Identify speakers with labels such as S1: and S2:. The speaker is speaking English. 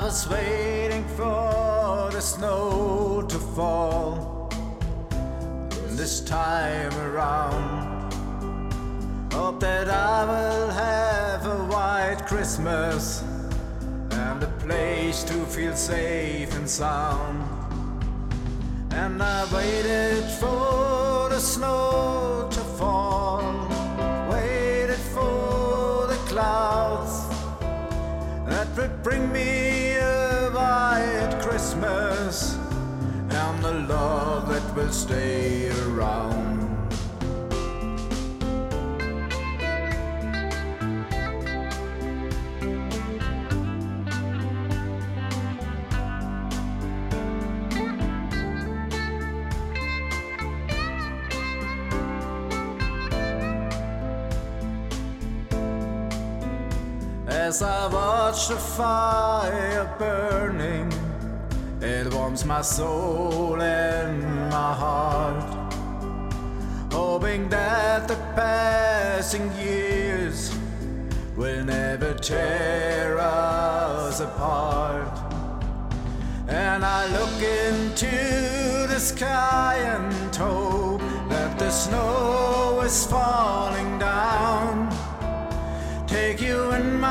S1: was waiting for the snow to fall this time around. Hope that I will have a white Christmas and a place to feel safe and sound. And I waited for the snow to fall, waited for the clouds that would bring me a white Christmas and the love that will stay around. As I watch the fire burning, it warms my soul and my heart, hoping that the passing years will never tear us apart. And I look into the sky and hope that the snow is falling down. Take you in